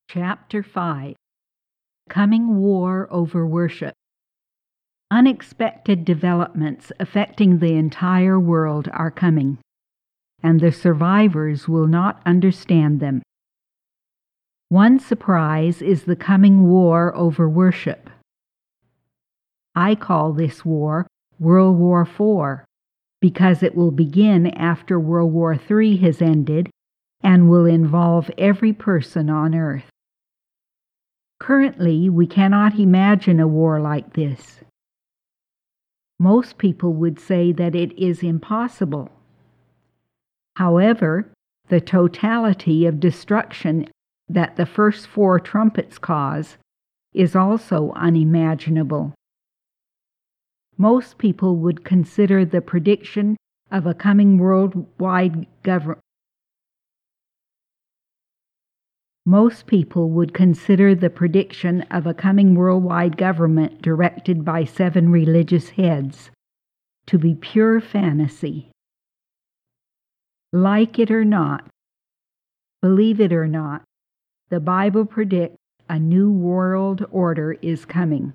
Chapter 5. Coming War Over Worship. Unexpected developments affecting the entire world are coming, and the survivors will not understand them. One surprise is the coming war over worship. I call this war World War IV because it will begin after World War III has ended and will involve every person on earth. Currently, we cannot imagine a war like this. Most people would say that it is impossible. However, the totality of destruction that the first 4 trumpets cause is also unimaginable. Most people would consider the prediction of a coming worldwide government. Most people would consider the prediction of a coming worldwide government directed by 7 religious heads to be pure fantasy. Like it or not, believe it or not, the Bible predicts a new world order is coming.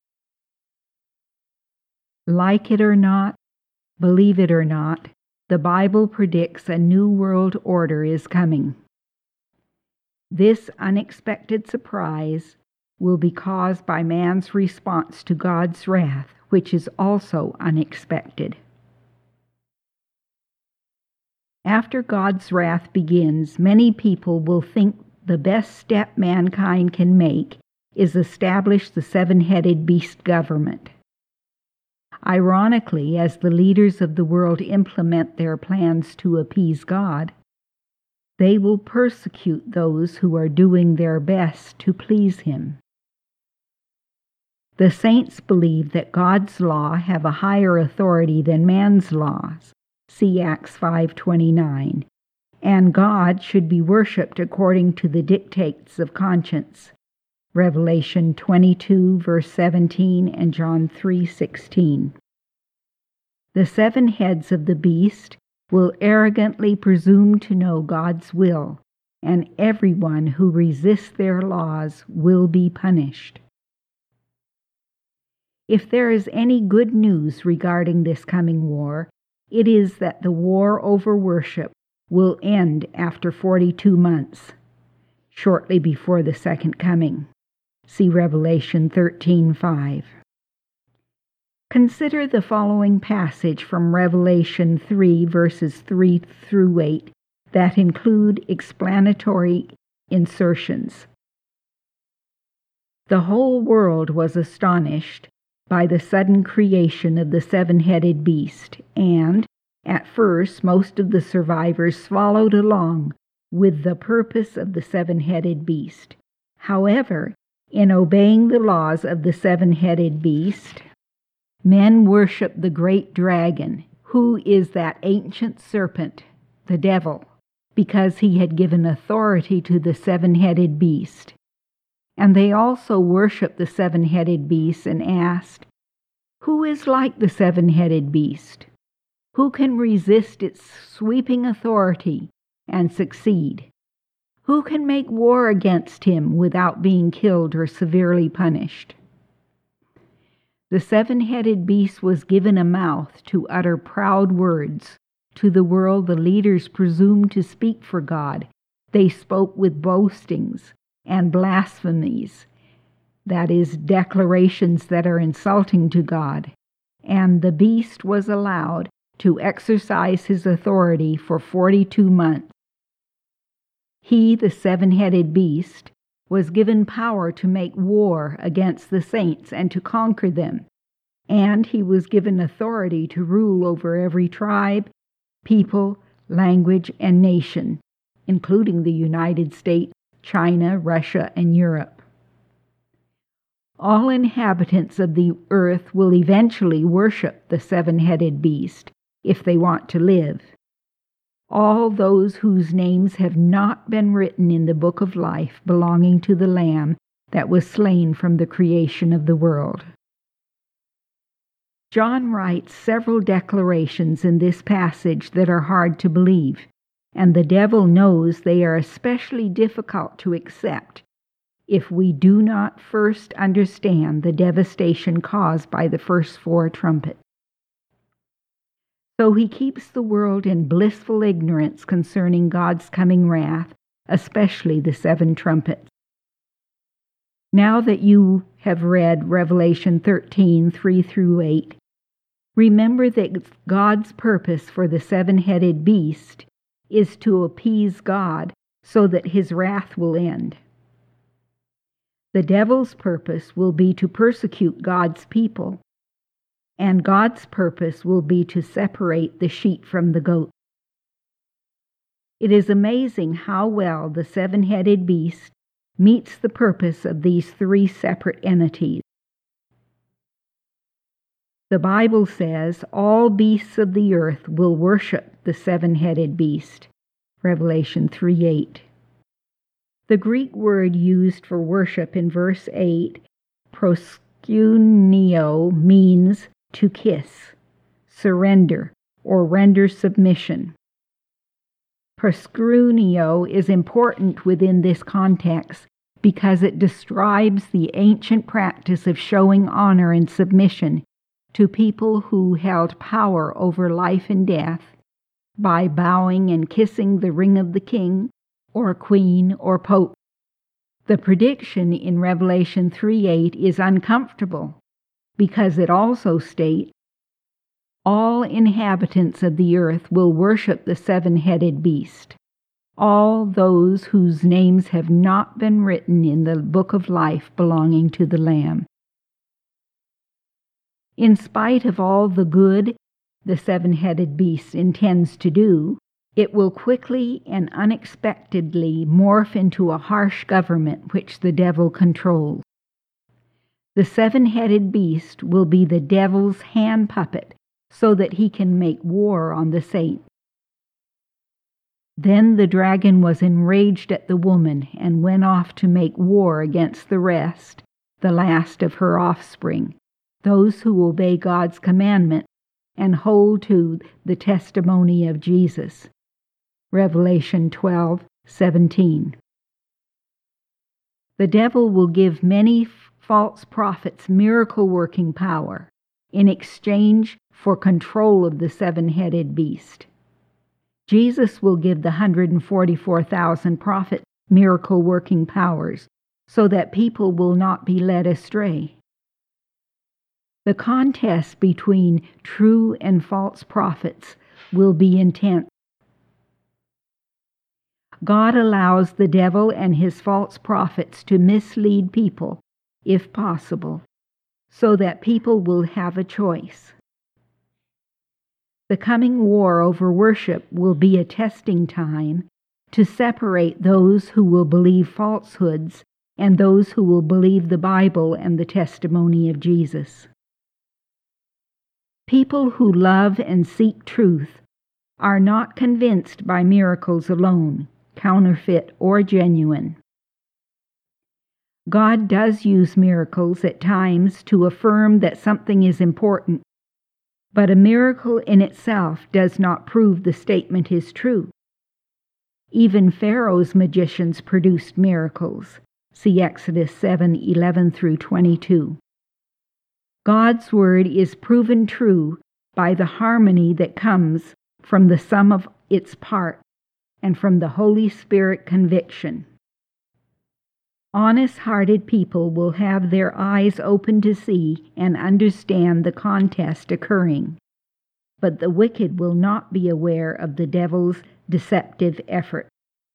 Like it or not, believe it or not, the Bible predicts a new world order is coming. This unexpected surprise will be caused by man's response to God's wrath, which is also unexpected. After God's wrath begins, many people will think the best step mankind can make is establish the 7-headed beast government. Ironically, as the leaders of the world implement their plans to appease God, they will persecute those who are doing their best to please Him. The saints believe that God's law have a higher authority than man's laws, see Acts 5:29, and God should be worshipped according to the dictates of conscience, Revelation 22, verse 17, and John 3:16. The 7 heads of the beast will arrogantly presume to know God's will, and everyone who resists their laws will be punished. If there is any good news regarding this coming war, it is that the war over worship will end after 42 months, shortly before the second coming. See Revelation 13:5. Consider the following passage from Revelation 3, verses 3 through 8, that include explanatory insertions. The whole world was astonished by the sudden creation of the 7-headed beast, and, at first, most of the survivors followed along with the purpose of the 7-headed beast. However, in obeying the laws of the 7-headed beast, men worship the great dragon, who is that ancient serpent, the devil, because he had given authority to the 7-headed beast. And they also worshiped the 7-headed beast and asked, "Who is like the 7-headed beast? Who can resist its sweeping authority and succeed? Who can make war against him without being killed or severely punished?" The 7-headed beast was given a mouth to utter proud words. To the world the leaders presumed to speak for God. They spoke with boastings and blasphemies, that is, declarations that are insulting to God. And the beast was allowed to exercise his authority for 42 months. He, the 7-headed beast, was given power to make war against the saints and to conquer them, and he was given authority to rule over every tribe, people, language, and nation, including the United States, China, Russia, and Europe. All inhabitants of the earth will eventually worship the 7-headed beast if they want to live. All those whose names have not been written in the book of life belonging to the Lamb that was slain from the creation of the world. John writes several declarations in this passage that are hard to believe, and the devil knows they are especially difficult to accept if we do not first understand the devastation caused by the first 4 trumpets. So he keeps the world in blissful ignorance concerning God's coming wrath, especially the 7 trumpets. Now that you have read Revelation 13, 3 through 8, remember that God's purpose for the 7-headed beast is to appease God so that his wrath will end. The devil's purpose will be to persecute God's people, and God's purpose will be to separate the sheep from the goats. It is amazing how well the 7-headed beast meets the purpose of these 3 separate entities. The Bible says all beasts of the earth will worship the 7-headed beast, Revelation 3:8. The Greek word used for worship in verse 8, proskuneo, means to kiss, surrender, or render submission. Proskuneo is important within this context because it describes the ancient practice of showing honor and submission to people who held power over life and death by bowing and kissing the ring of the king or queen or pope. The prediction in Revelation 3:8 is uncomfortable because it also states, all inhabitants of the earth will worship the 7-headed beast, all those whose names have not been written in the book of life belonging to the Lamb. In spite of all the good the 7-headed beast intends to do, it will quickly and unexpectedly morph into a harsh government which the devil controls. The 7-headed beast will be the devil's hand puppet so that he can make war on the saints. Then the dragon was enraged at the woman and went off to make war against the rest, the last of her offspring, those who obey God's commandment and hold to the testimony of Jesus. Revelation 12:17. The devil will give many false prophets miracle-working power in exchange for control of the 7-headed beast. Jesus will give the 144,000 prophets miracle-working powers so that people will not be led astray. The contest between true and false prophets will be intense. God allows the devil and his false prophets to mislead people, if possible, so that people will have a choice. The coming war over worship will be a testing time to separate those who will believe falsehoods and those who will believe the Bible and the testimony of Jesus. People who love and seek truth are not convinced by miracles alone, counterfeit or genuine. God does use miracles at times to affirm that something is important, but a miracle in itself does not prove the statement is true. Even Pharaoh's magicians produced miracles. See Exodus 7:11 through 22. God's word is proven true by the harmony that comes from the sum of its parts and from the Holy Spirit conviction. Honest-hearted people will have their eyes open to see and understand the contest occurring, but the wicked will not be aware of the devil's deceptive effort.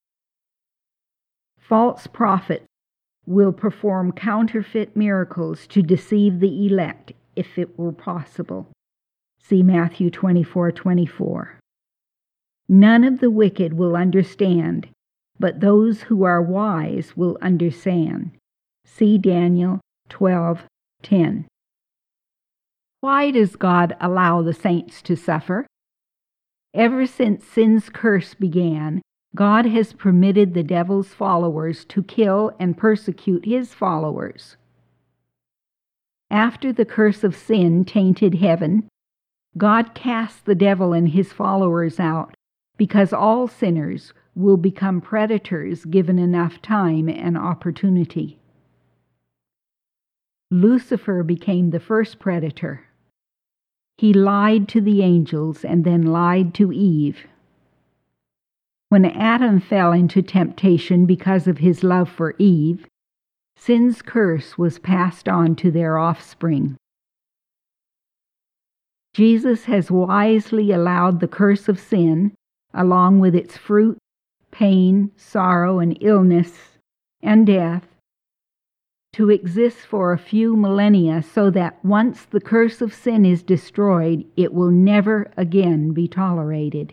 False prophets will perform counterfeit miracles to deceive the elect if it were possible. See Matthew 24:24. None of the wicked will understand, but those who are wise will understand. See Daniel 12:10. Why does God allow the saints to suffer? Ever since sin's curse began, God has permitted the devil's followers to kill and persecute his followers. After the curse of sin tainted heaven, God cast the devil and his followers out because all sinners will become predators given enough time and opportunity. Lucifer became the first predator. He lied to the angels and then lied to Eve. When Adam fell into temptation because of his love for Eve, sin's curse was passed on to their offspring. Jesus has wisely allowed the curse of sin, along with its fruit, pain, sorrow, and illness, and death, to exist for a few millennia so that once the curse of sin is destroyed, it will never again be tolerated.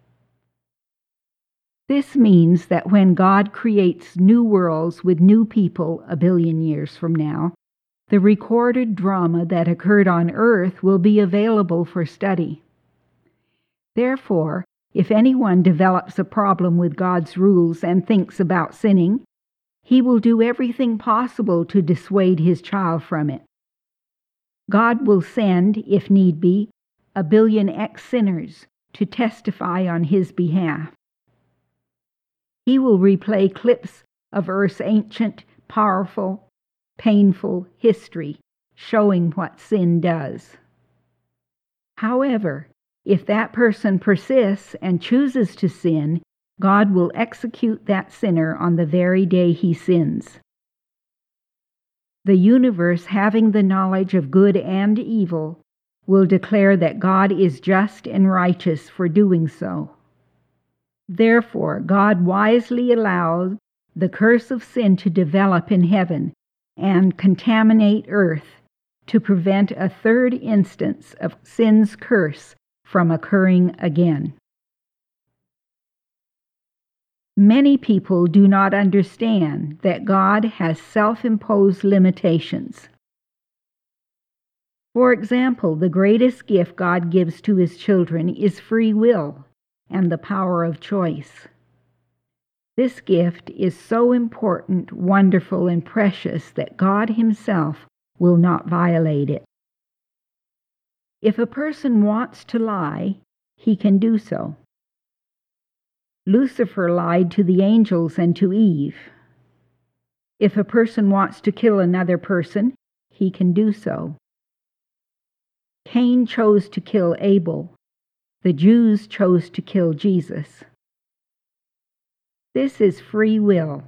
This means that when God creates new worlds with new people 1 billion years from now, the recorded drama that occurred on earth will be available for study. Therefore, if anyone develops a problem with God's rules and thinks about sinning, he will do everything possible to dissuade his child from it. God will send, if need be, 1 billion ex-sinners to testify on his behalf. He will replay clips of Earth's ancient, powerful, painful history showing what sin does. However, if that person persists and chooses to sin, God will execute that sinner on the very day he sins. The universe, having the knowledge of good and evil, will declare that God is just and righteous for doing so. Therefore, God wisely allowed the curse of sin to develop in heaven and contaminate earth to prevent a third instance of sin's curse from occurring again. Many people do not understand that God has self-imposed limitations. For example, the greatest gift God gives to his children is free will and the power of choice. This gift is so important, wonderful, and precious that God himself will not violate it. If a person wants to lie, he can do so. Lucifer lied to the angels and to Eve. If a person wants to kill another person, he can do so. Cain chose to kill Abel. The Jews chose to kill Jesus. This is free will.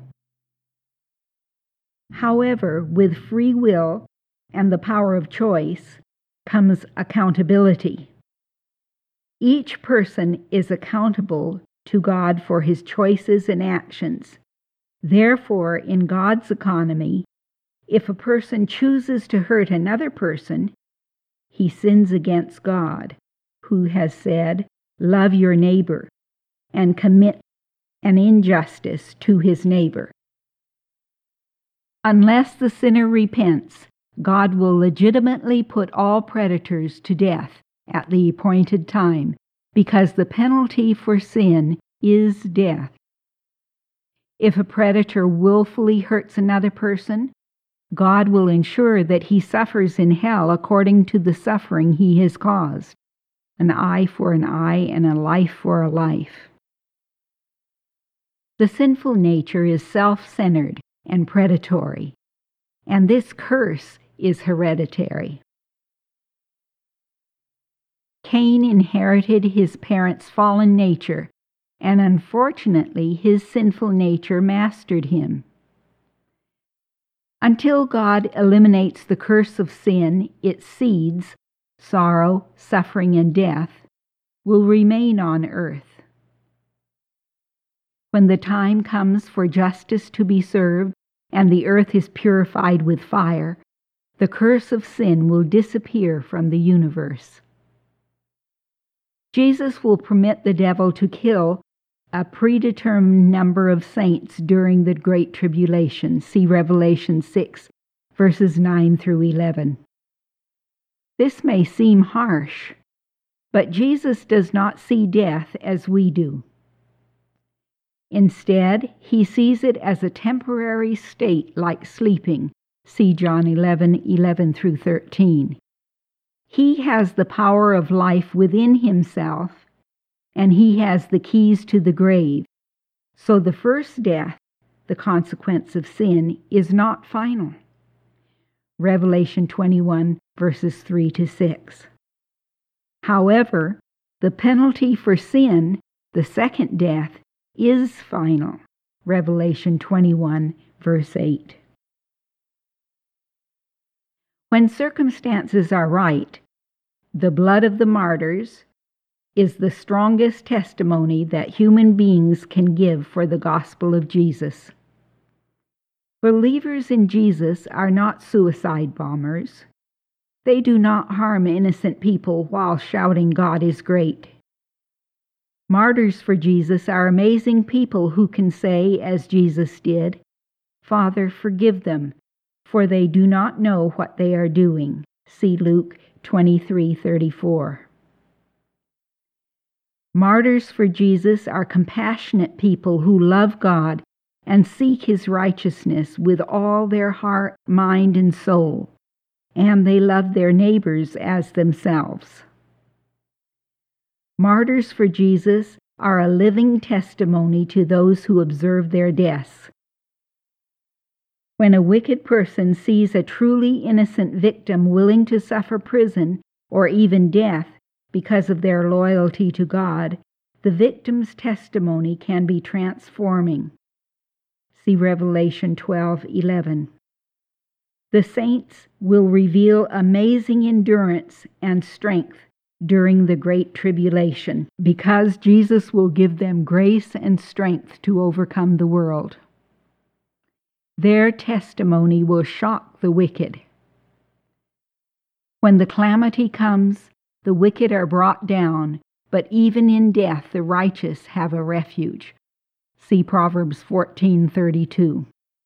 However, with free will and the power of choice comes accountability. Each person is accountable to God for his choices and actions. Therefore, in God's economy, if a person chooses to hurt another person, he sins against God, who has said, "Love your neighbor," and commit an injustice to his neighbor. Unless the sinner repents, God will legitimately put all predators to death at the appointed time, because the penalty for sin is death. If a predator willfully hurts another person, God will ensure that he suffers in hell according to the suffering he has caused. An eye for an eye and a life for a life. The sinful nature is self-centered and predatory, and this curse is hereditary. Cain inherited his parents' fallen nature, and unfortunately his sinful nature mastered him. Until God eliminates the curse of sin, its seeds, sorrow, suffering, and death, will remain on earth. When the time comes for justice to be served and the earth is purified with fire, the curse of sin will disappear from the universe. Jesus will permit the devil to kill a predetermined number of saints during the Great Tribulation. See Revelation 6, verses 9 through 11. This may seem harsh, but Jesus does not see death as we do. Instead, he sees it as a temporary state like sleeping. See John 11 through 13. He has the power of life within himself, and he has the keys to the grave. So the first death, the consequence of sin, is not final. Revelation 21, verses 3 to 6. However, the penalty for sin, the second death, is final. Revelation 21, verse 8. When circumstances are right, the blood of the martyrs is the strongest testimony that human beings can give for the gospel of Jesus. Believers in Jesus are not suicide bombers. They do not harm innocent people while shouting, "God is great." Martyrs for Jesus are amazing people who can say, as Jesus did, "Father, forgive them, for they do not know what they are doing." See Luke 23:34. Martyrs for Jesus are compassionate people who love God and seek His righteousness with all their heart, mind, and soul, and they love their neighbors as themselves. Martyrs for Jesus are a living testimony to those who observe their deaths. When a wicked person sees a truly innocent victim willing to suffer prison or even death because of their loyalty to God, the victim's testimony can be transforming. See Revelation 12:11. The saints will reveal amazing endurance and strength during the Great Tribulation, because Jesus will give them grace and strength to overcome the world. Their testimony will shock the wicked. When the calamity comes, the wicked are brought down, but even in death the righteous have a refuge. See Proverbs 14:32.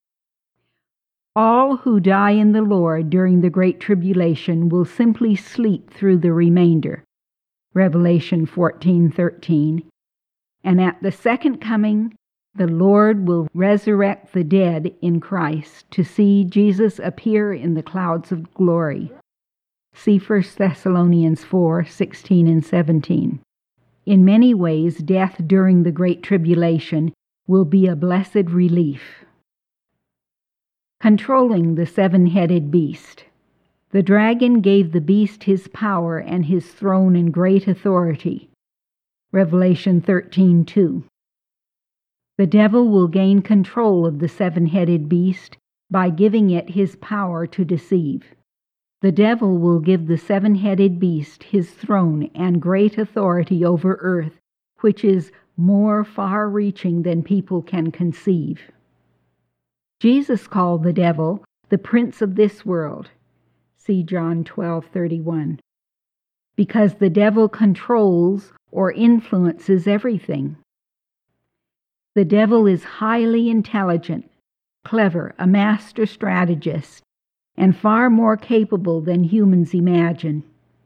All who die in the Lord during the Great Tribulation will simply sleep through the remainder. Revelation 14:13. And at the second coming, the Lord will resurrect the dead in Christ to see Jesus appear in the clouds of glory. See 1 Thessalonians 4:16 and 17. In many ways, death during the Great Tribulation will be a blessed relief. Controlling the seven-headed beast. The dragon gave the beast his power and his throne and great authority. Revelation 13:2. The devil will gain control of the seven-headed beast by giving it his power to deceive. The devil will give the seven-headed beast his throne and great authority over earth, which is more far-reaching than people can conceive. Jesus called the devil the prince of this world. See John 12:31. Because the devil controls or influences everything. The devil is highly intelligent, clever, a master strategist, and far more capable than humans imagine.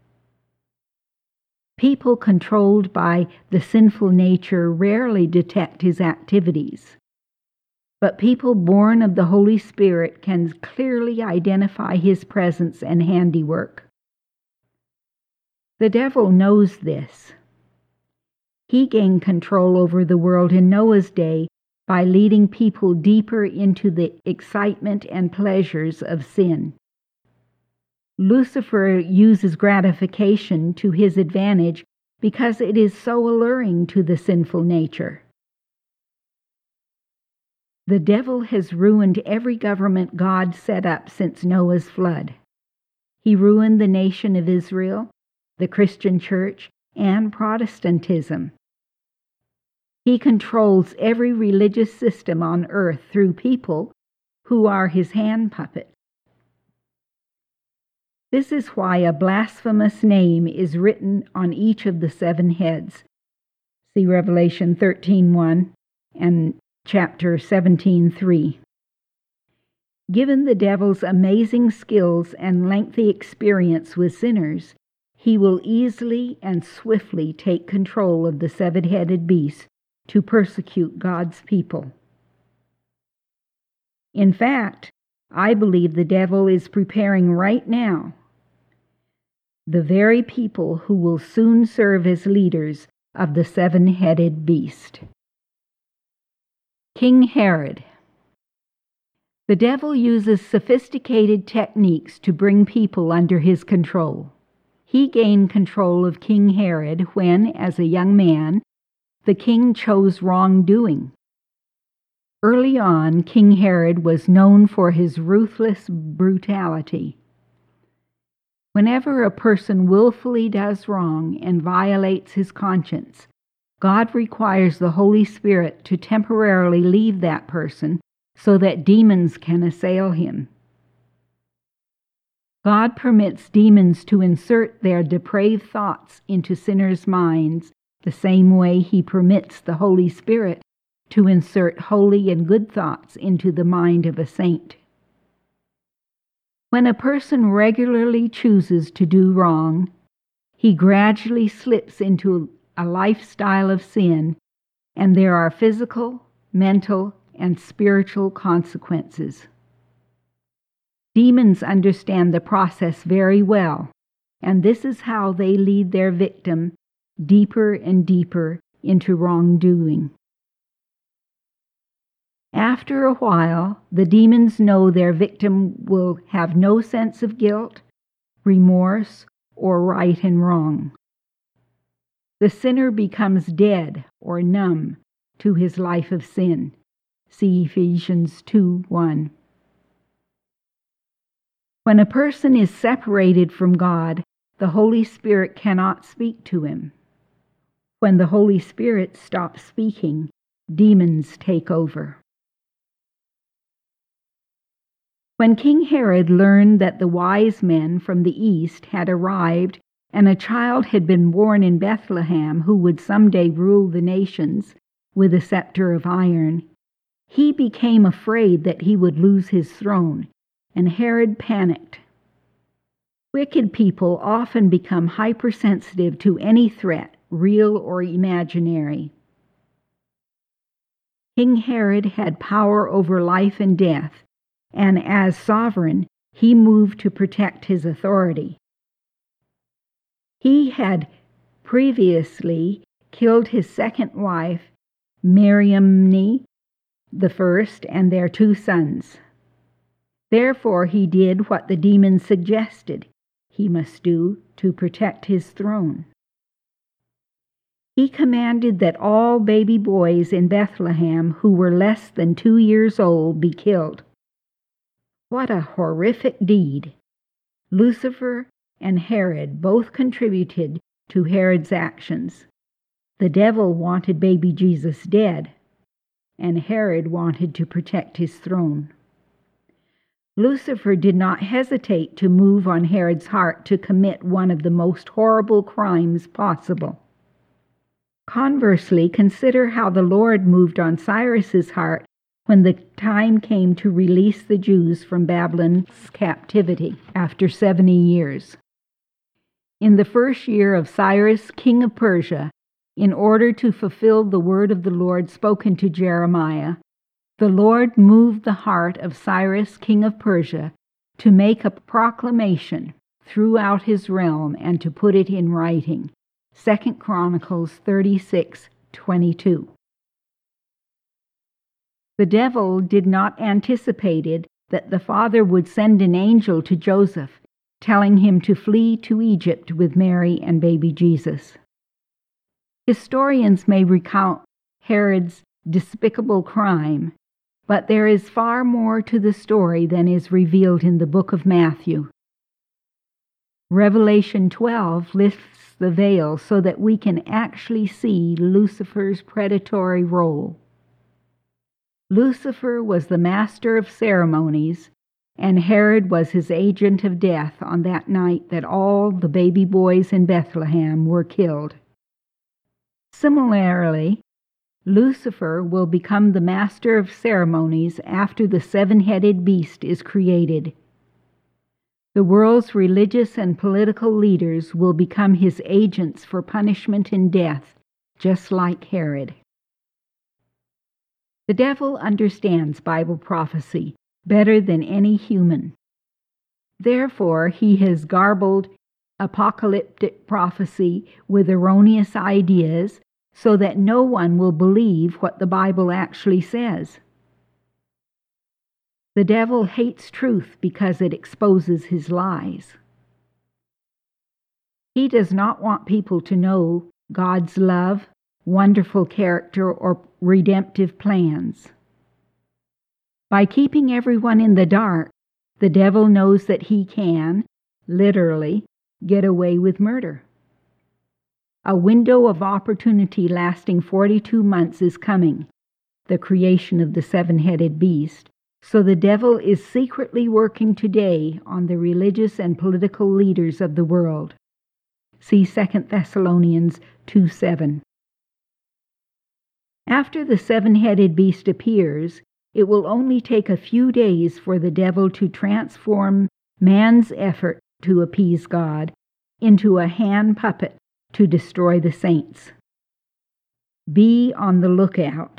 People controlled by the sinful nature rarely detect his activities, but people born of the Holy Spirit can clearly identify his presence and handiwork. The devil knows this. He gained control over the world in Noah's day by leading people deeper into the excitement and pleasures of sin. Lucifer uses gratification to his advantage because it is so alluring to the sinful nature. The devil has ruined every government God set up since Noah's flood. He ruined the nation of Israel, the Christian church, and Protestantism. He controls every religious system on earth through people who are his hand puppets. This is why a blasphemous name is written on each of the seven heads. See Revelation 13:1 and chapter 17:3. Given the devil's amazing skills and lengthy experience with sinners, he will easily and swiftly take control of the seven-headed beast to persecute God's people. In fact, I believe the devil is preparing right now the very people who will soon serve as leaders of the seven-headed beast. King Herod. The devil uses sophisticated techniques to bring people under his control. He gained control of King Herod when, as a young man, the king chose wrongdoing. Early on, King Herod was known for his ruthless brutality. Whenever a person willfully does wrong and violates his conscience, God requires the Holy Spirit to temporarily leave that person so that demons can assail him. God permits demons to insert their depraved thoughts into sinners' minds the same way He permits the Holy Spirit to insert holy and good thoughts into the mind of a saint. When a person regularly chooses to do wrong, he gradually slips into a lifestyle of sin, and there are physical, mental, and spiritual consequences. Demons understand the process very well, and this is how they lead their victim deeper and deeper into wrongdoing. After a while, the demons know their victim will have no sense of guilt, remorse, or right and wrong. The sinner becomes dead or numb to his life of sin. See Ephesians 2:1. When a person is separated from God, the Holy Spirit cannot speak to him. When the Holy Spirit stops speaking, demons take over. When King Herod learned that the wise men from the east had arrived and a child had been born in Bethlehem who would someday rule the nations with a scepter of iron, he became afraid that he would lose his throne, and Herod panicked. Wicked people often become hypersensitive to any threat, real or imaginary. King Herod had power over life and death, and as sovereign, he moved to protect his authority. He had previously killed his second wife, Mariamne I, and their 2 sons. Therefore he did what the demons suggested he must do to protect his throne. He commanded that all baby boys in Bethlehem who were less than 2 years old be killed. What a horrific deed! Lucifer and Herod both contributed to Herod's actions. The devil wanted baby Jesus dead, and Herod wanted to protect his throne. Lucifer did not hesitate to move on Herod's heart to commit one of the most horrible crimes possible. Conversely, consider how the Lord moved on Cyrus's heart when the time came to release the Jews from Babylon's captivity after 70 years. In the first year of Cyrus, king of Persia, in order to fulfill the word of the Lord spoken to Jeremiah, the Lord moved the heart of Cyrus, king of Persia, to make a proclamation throughout his realm and to put it in writing. 2 Chronicles 36:22. The devil did not anticipate that the Father would send an angel to Joseph, telling him to flee to Egypt with Mary and baby Jesus. Historians may recount Herod's despicable crime, but there is far more to the story than is revealed in the book of Matthew. Revelation 12 lifts the veil so that we can actually see Lucifer's predatory role. Lucifer was the master of ceremonies, and Herod was his agent of death on that night that all the baby boys in Bethlehem were killed. Similarly, Lucifer will become the master of ceremonies after the 7-headed beast is created. The world's religious and political leaders will become his agents for punishment and death, just like Herod. The devil understands Bible prophecy better than any human. Therefore, he has garbled apocalyptic prophecy with erroneous ideas so that no one will believe what the Bible actually says. The devil hates truth because it exposes his lies. He does not want people to know God's love, wonderful character, or redemptive plans. By keeping everyone in the dark, the devil knows that he can, literally, get away with murder. A window of opportunity lasting 42 months is coming, the creation of the seven-headed beast, so the devil is secretly working today on the religious and political leaders of the world. See 2 Thessalonians 2:7. After the seven-headed beast appears, it will only take a few days for the devil to transform man's effort to appease God into a hand puppet to destroy the saints. Be on the lookout.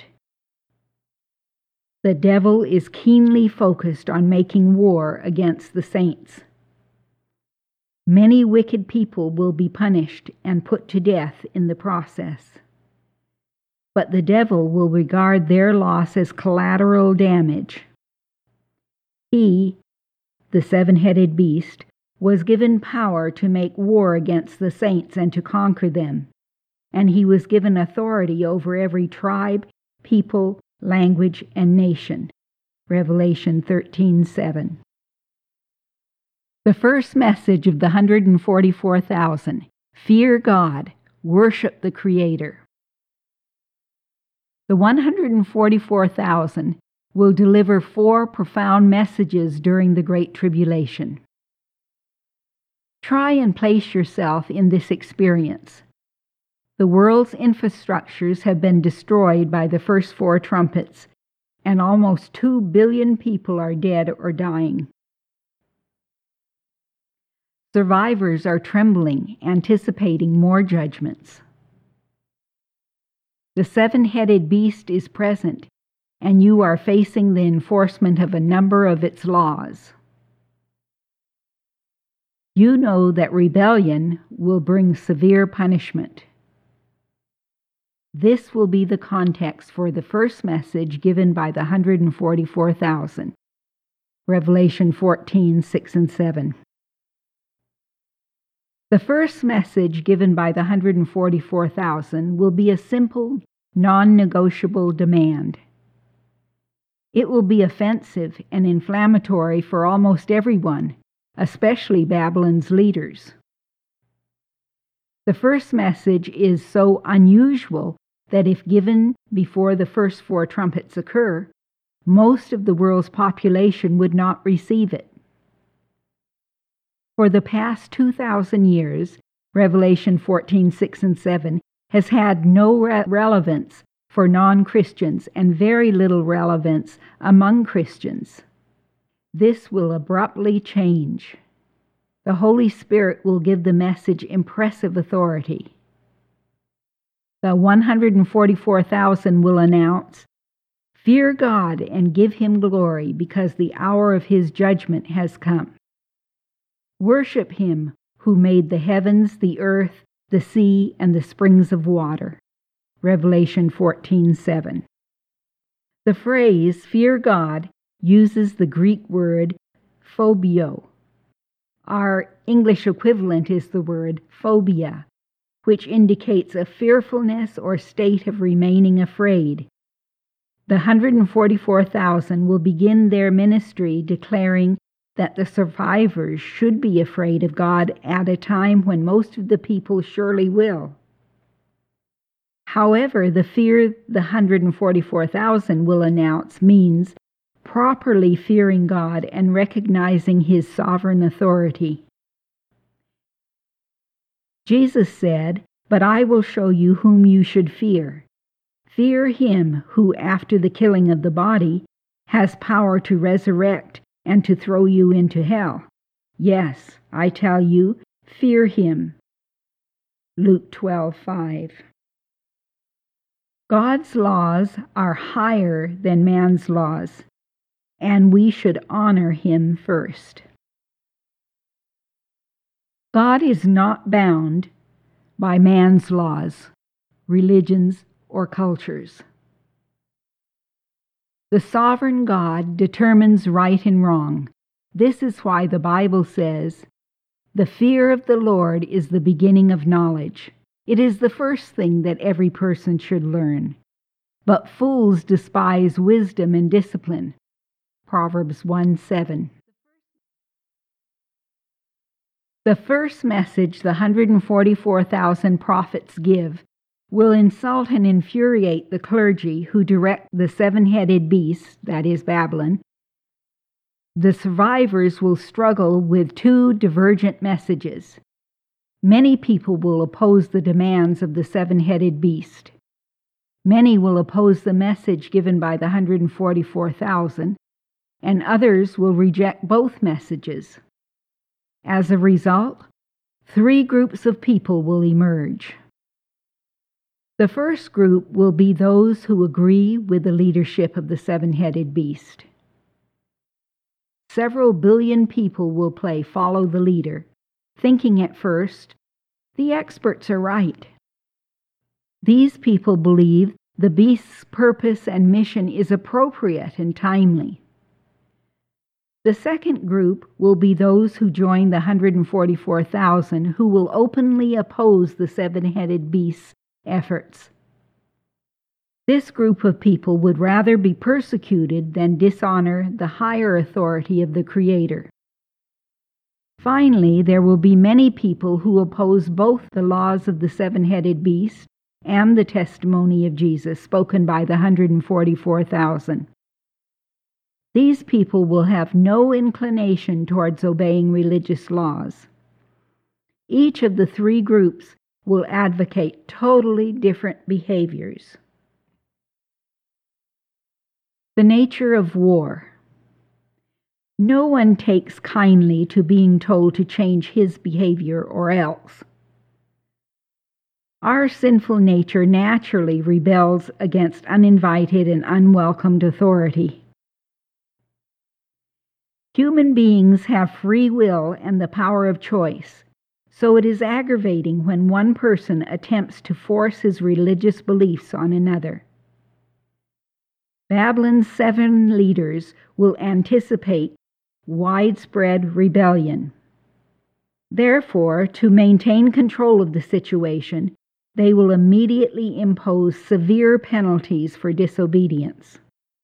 The devil is keenly focused on making war against the saints. Many wicked people will be punished and put to death in the process. But the devil will regard their loss as collateral damage. He, the seven-headed beast, was given power to make war against the saints and to conquer them, and he was given authority over every tribe, people, language, and nation. Revelation 13:7. The first message of the 144,000, fear God, worship the Creator. The 144,000 will deliver 4 profound messages during the Great Tribulation. Try and place yourself in this experience. The world's infrastructures have been destroyed by the first 4 trumpets, and almost 2 billion people are dead or dying. Survivors are trembling, anticipating more judgments. The seven-headed beast is present, and you are facing the enforcement of a number of its laws. You know that rebellion will bring severe punishment. This will be the context for the first message given by the 144,000. Revelation 14:6 and 7. The first message given by the 144,000 will be a simple, non-negotiable demand. It will be offensive and inflammatory for almost everyone, especially Babylon's leaders. The first message is so unusual that if given before the first 4 trumpets occur, most of the world's population would not receive it. For the past 2,000 years, Revelation 14:6 and 7 has had no relevance for non-Christians and very little relevance among Christians. This will abruptly change. The Holy Spirit will give the message impressive authority. The 144,000 will announce, "Fear God and give Him glory, because the hour of His judgment has come. Worship Him who made the heavens, the earth, the sea, and the springs of water." Revelation 14:7. The phrase, "fear God," uses the Greek word phobio. Our English equivalent is the word phobia, which indicates a fearfulness or state of remaining afraid. The 144,000 will begin their ministry declaring that the survivors should be afraid of God at a time when most of the people surely will. However, the fear the 144,000 will announce means properly fearing God and recognizing His sovereign authority. Jesus said, "But I will show you whom you should fear. Fear Him who, after the killing of the body, has power to resurrect and to throw you into hell. Yes, I tell you, fear Him." Luke 12:5. God's laws are higher than man's laws, and we should honor Him first. God is not bound by man's laws. religions, or cultures. The sovereign God determines right and wrong. This is why the Bible says, "The fear of the Lord is the beginning of knowledge." It is the first thing that every person should learn. But fools despise wisdom and discipline. Proverbs 1:7. The first message the 144,000 prophets give will insult and infuriate the clergy who direct the seven-headed beast, that is Babylon. The survivors will struggle with two divergent messages. Many people will oppose the demands of the seven-headed beast. Many will oppose the message given by the 144,000, and others will reject both messages. As a result, three groups of people will emerge. The first group will be those who agree with the leadership of the seven-headed beast. Several billion people will play follow the leader, thinking at first, the experts are right. These people believe the beast's purpose and mission is appropriate and timely. The second group will be those who join the 144,000 who will openly oppose the seven-headed beast's efforts. This group of people would rather be persecuted than dishonor the higher authority of the Creator. Finally, there will be many people who oppose both the laws of the seven-headed beast and the testimony of Jesus spoken by the 144,000. These people will have no inclination towards obeying religious laws. Each of the three groups will advocate totally different behaviors. The nature of war. No one takes kindly to being told to change his behavior or else. Our sinful nature naturally rebels against uninvited and unwelcomed authority. Human beings have free will and the power of choice, so it is aggravating when one person attempts to force his religious beliefs on another. Babylon's 7 leaders will anticipate widespread rebellion. Therefore, to maintain control of the situation, they will immediately impose severe penalties for disobedience.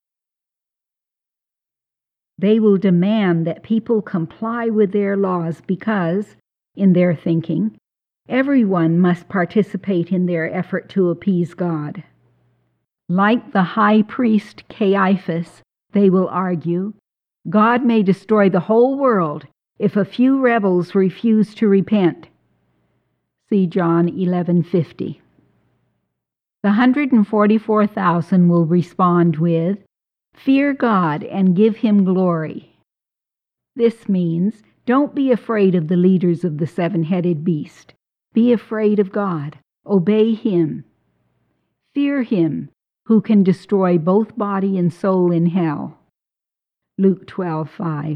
They will demand that people comply with their laws because, in their thinking, everyone must participate in their effort to appease God. Like the high priest Caiaphas, they will argue, God may destroy the whole world if a few rebels refuse to repent. See John 11:50. The 144,000 will respond with, "Fear God and give Him glory." This means, don't be afraid of the leaders of the seven-headed beast. Be afraid of God. Obey Him. Fear Him, who can destroy both body and soul in hell. Luke 12:5.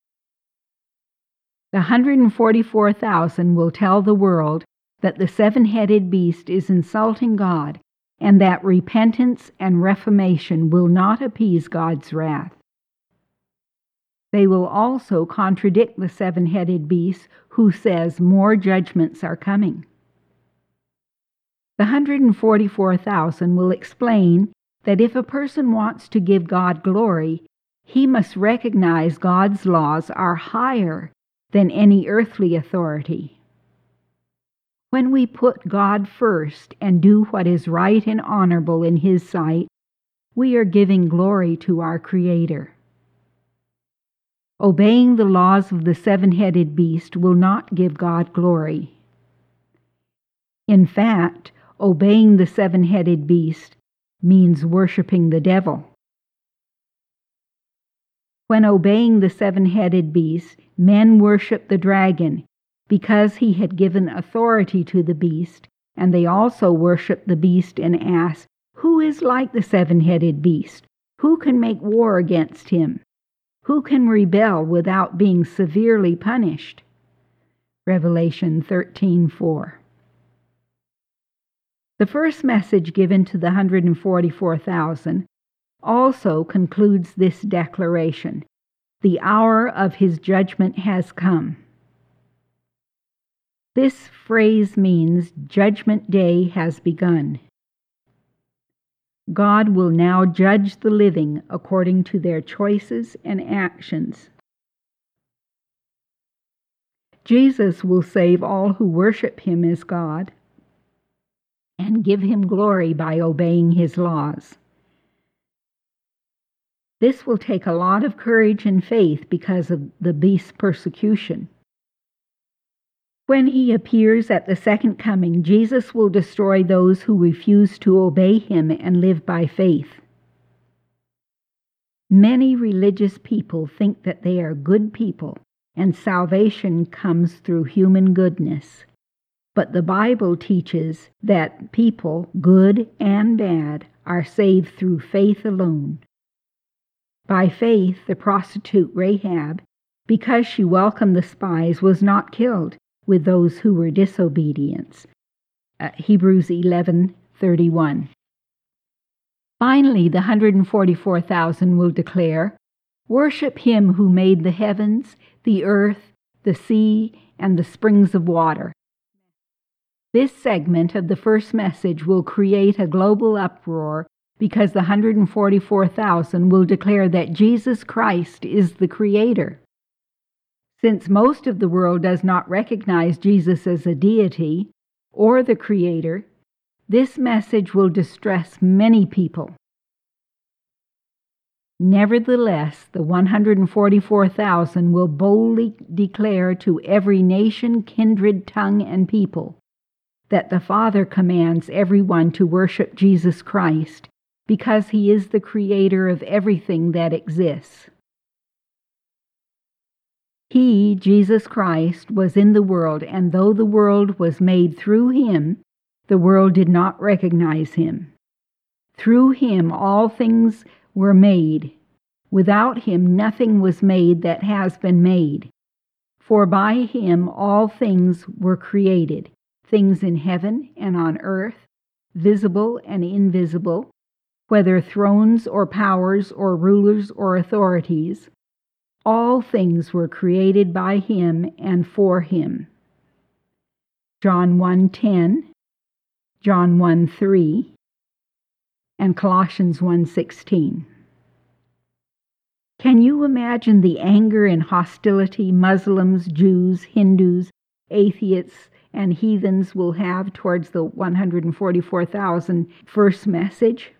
The 144,000 will tell the world that the seven-headed beast is insulting God and that repentance and reformation will not appease God's wrath. They will also contradict the seven-headed beast who says more judgments are coming. The 144,000 will explain that if a person wants to give God glory, he must recognize God's laws are higher than any earthly authority. When we put God first and do what is right and honorable in His sight, we are giving glory to our Creator. Obeying the laws of the seven-headed beast will not give God glory. In fact, obeying the seven-headed beast means worshiping the devil. When obeying the seven-headed beast, men worship the dragon because he had given authority to the beast, and they also worship the beast and ask, "Who is like the seven-headed beast? Who can make war against him? Who can rebel without being severely punished?" Revelation 13:4. The first message given to the 144,000 also concludes this declaration: the hour of his judgment has come. This phrase means Judgment Day has begun. God will now judge the living according to their choices and actions. Jesus will save all who worship him as God and give him glory by obeying his laws. This will take a lot of courage and faith because of the beast's persecution. When he appears at the second coming, Jesus will destroy those who refuse to obey him and live by faith. Many religious people think that they are good people and salvation comes through human goodness. But the Bible teaches that people, good and bad, are saved through faith alone. By faith, the prostitute Rahab, because she welcomed the spies, was not killed with those who were disobedient. Hebrews 11:31. Finally, the 144,000 will declare, "Worship him who made the heavens, the earth, the sea, and the springs of water." This segment of the first message will create a global uproar because the 144,000 will declare that Jesus Christ is the Creator. Since most of the world does not recognize Jesus as a deity or the Creator, this message will distress many people. Nevertheless, the 144,000 will boldly declare to every nation, kindred, tongue, and people that the Father commands everyone to worship Jesus Christ because he is the Creator of everything that exists. He, Jesus Christ, was in the world, and though the world was made through him, the world did not recognize him. Through him all things were made. Without him nothing was made that has been made. For by him all things were created, things in heaven and on earth, visible and invisible, whether thrones or powers or rulers or authorities. All things were created by him and for him. John 1:10, John 1:3, and Colossians 1:16. Can you imagine the anger and hostility Muslims, Jews, Hindus, atheists, and heathens will have towards the 144,000 first message?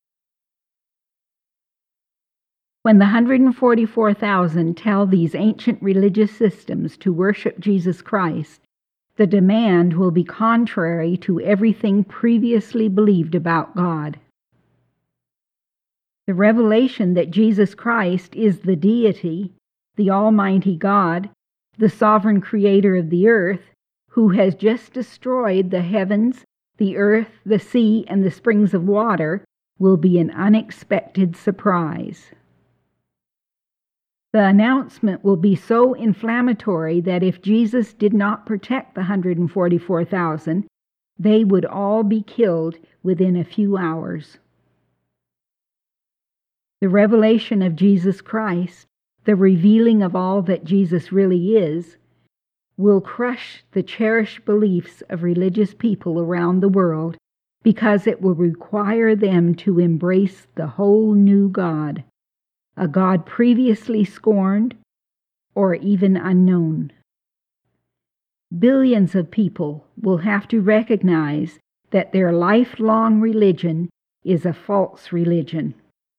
When the 144,000 tell these ancient religious systems to worship Jesus Christ, the demand will be contrary to everything previously believed about God. The revelation that Jesus Christ is the deity, the Almighty God, the sovereign creator of the earth, who has just destroyed the heavens, the earth, the sea, and the springs of water, will be an unexpected surprise. The announcement will be so inflammatory that if Jesus did not protect the 144,000, they would all be killed within a few hours. The revelation of Jesus Christ, the revealing of all that Jesus really is, will crush the cherished beliefs of religious people around the world because it will require them to embrace the whole new God, a God previously scorned or even unknown. Billions of people will have to recognize that their lifelong religion is a false religion.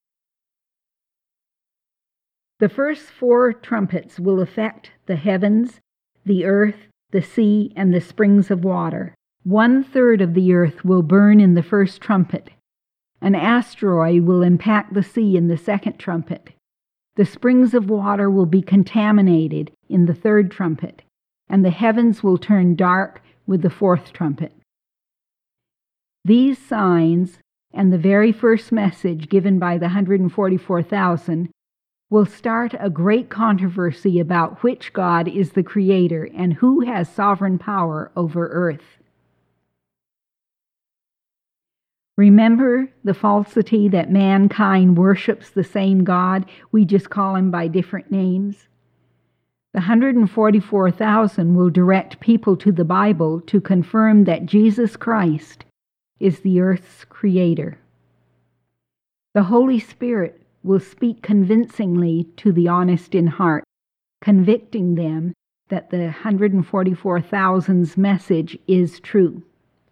The first 4 trumpets will affect the heavens, the earth, the sea, and the springs of water. 1/3 of the earth will burn in the first trumpet. An asteroid will impact the sea in the second trumpet. The springs of water will be contaminated in the third trumpet, and the heavens will turn dark with the fourth trumpet. These signs and the very first message given by the 144,000 will start a great controversy about which God is the Creator and who has sovereign power over earth. Remember the falsity that mankind worships the same God, we just call him by different names? The 144,000 will direct people to the Bible to confirm that Jesus Christ is the earth's creator. The Holy Spirit will speak convincingly to the honest in heart, convicting them that the 144,000's message is true.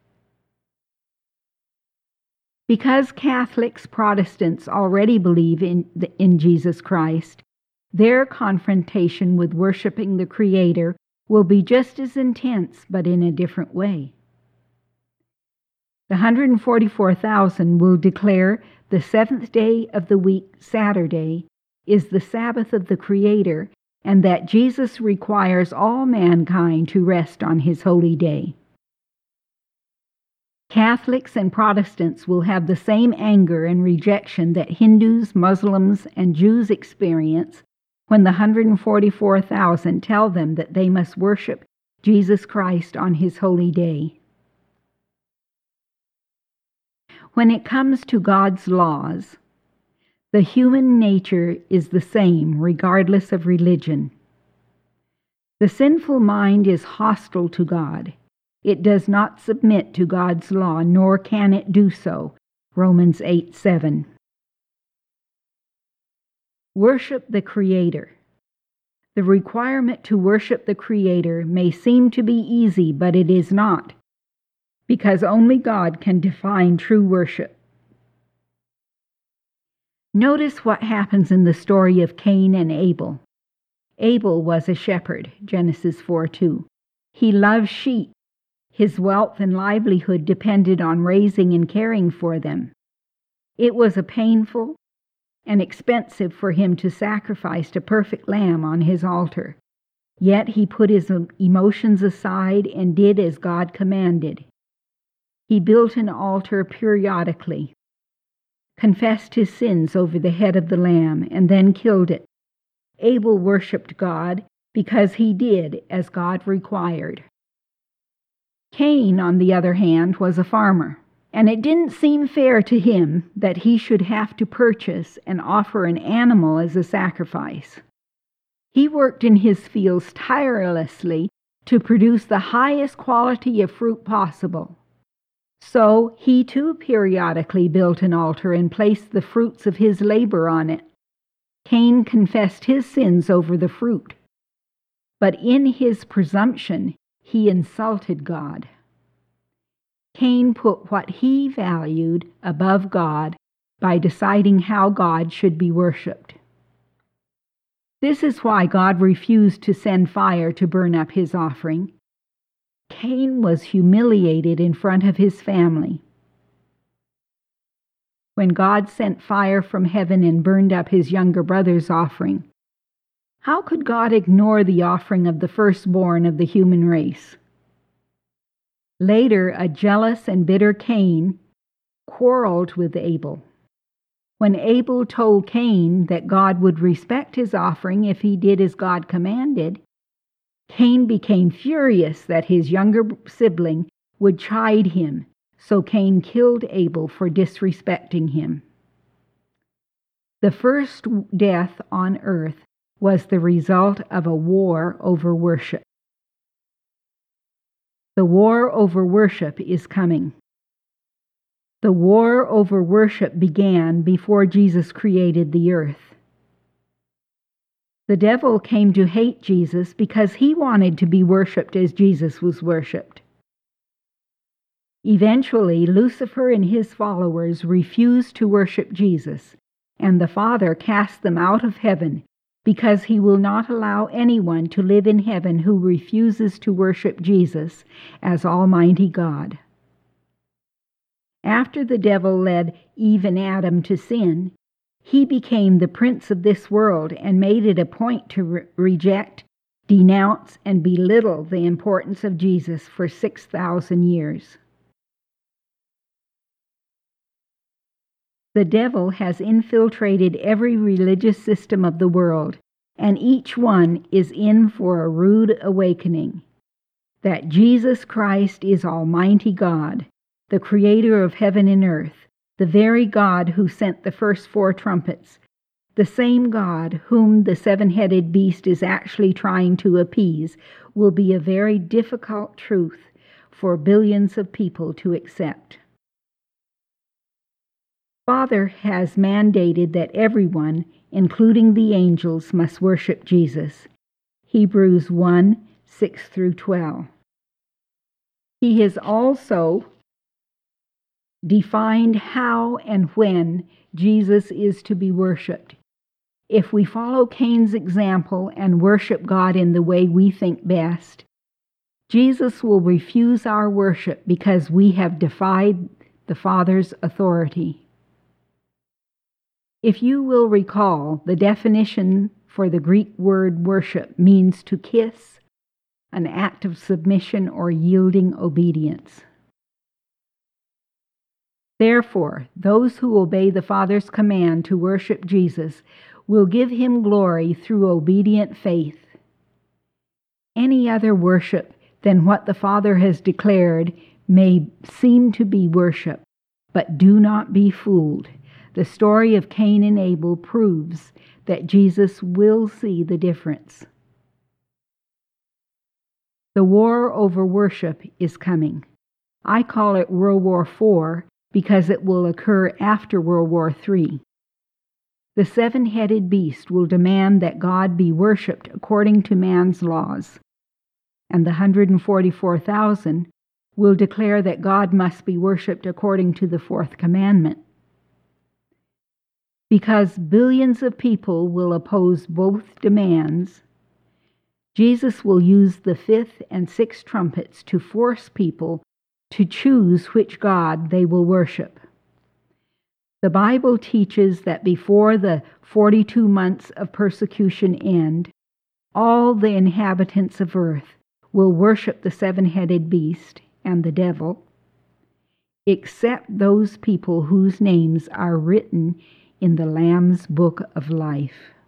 Because Catholics, Protestants already believe in Jesus Christ, their confrontation with worshiping the Creator will be just as intense, but in a different way. The 144,000 will declare the seventh day of the week, Saturday, is the Sabbath of the Creator, and that Jesus requires all mankind to rest on his holy day. Catholics and Protestants will have the same anger and rejection that Hindus, Muslims, and Jews experience when the 144,000 tell them that they must worship Jesus Christ on his holy day. When it comes to God's laws, the human nature is the same regardless of religion. The sinful mind is hostile to God. It does not submit to God's law, nor can it do so. Romans 8:7. Worship the Creator. The requirement to worship the Creator may seem to be easy, but it is not, because only God can define true worship. Notice what happens in the story of Cain and Abel. Abel was a shepherd, Genesis 4:2. He loved sheep. His wealth and livelihood depended on raising and caring for them. It was a painful and expensive for him to sacrifice a perfect lamb on his altar. Yet he put his emotions aside and did as God commanded. He built an altar periodically, confessed his sins over the head of the lamb, and then killed it. Abel worshipped God because he did as God required. Cain, on the other hand, was a farmer, and it didn't seem fair to him that he should have to purchase and offer an animal as a sacrifice. He worked in his fields tirelessly to produce the highest quality of fruit possible. So he too periodically built an altar and placed the fruits of his labor on it. Cain confessed his sins over the fruit, but in his presumption, he insulted God. Cain put what he valued above God by deciding how God should be worshipped. This is why God refused to send fire to burn up his offering. Cain was humiliated in front of his family. When God sent fire from heaven and burned up his younger brother's offering, how could God ignore the offering of the firstborn of the human race? Later, a jealous and bitter Cain quarreled with Abel. When Abel told Cain that God would respect his offering if he did as God commanded, Cain became furious that his younger sibling would chide him, so Cain killed Abel for disrespecting him. The first death on earth was the result of a war over worship. The war over worship is coming. The war over worship began before Jesus created the earth. The devil came to hate Jesus because he wanted to be worshipped as Jesus was worshipped. Eventually, Lucifer and his followers refused to worship Jesus, and the Father cast them out of heaven because he will not allow anyone to live in heaven who refuses to worship Jesus as Almighty God. After the devil led Eve and Adam to sin, he became the prince of this world and made it a point to reject, denounce, and belittle the importance of Jesus for 6,000 years. The devil has infiltrated every religious system of the world, and each one is in for a rude awakening. That Jesus Christ is Almighty God, the creator of heaven and earth, the very God who sent the first 4 trumpets, the same God whom the 7-headed beast is actually trying to appease, will be a very difficult truth for billions of people to accept. Father has mandated that everyone, including the angels, must worship Jesus. Hebrews 1, 6 through 12. He has also defined how and when Jesus is to be worshiped. If we follow Cain's example and worship God in the way we think best, Jesus will refuse our worship because we have defied the Father's authority. If you will recall, the definition for the Greek word worship means to kiss, an act of submission or yielding obedience. Therefore, those who obey the Father's command to worship Jesus will give him glory through obedient faith. Any other worship than what the Father has declared may seem to be worship, but do not be fooled. The story of Cain and Abel proves that Jesus will see the difference. The war over worship is coming. I call it World War IV because it will occur after World War III. The 7-headed beast will demand that God be worshipped according to man's laws, and the 144,000 will declare that God must be worshipped according to the 4th commandment. Because billions of people will oppose both demands, Jesus will use the 5th and 6th trumpets to force people to choose which God they will worship. The Bible teaches that before the 42 months of persecution end, all the inhabitants of earth will worship the 7-headed beast and the devil, except those people whose names are written in the Lamb's Book of Life.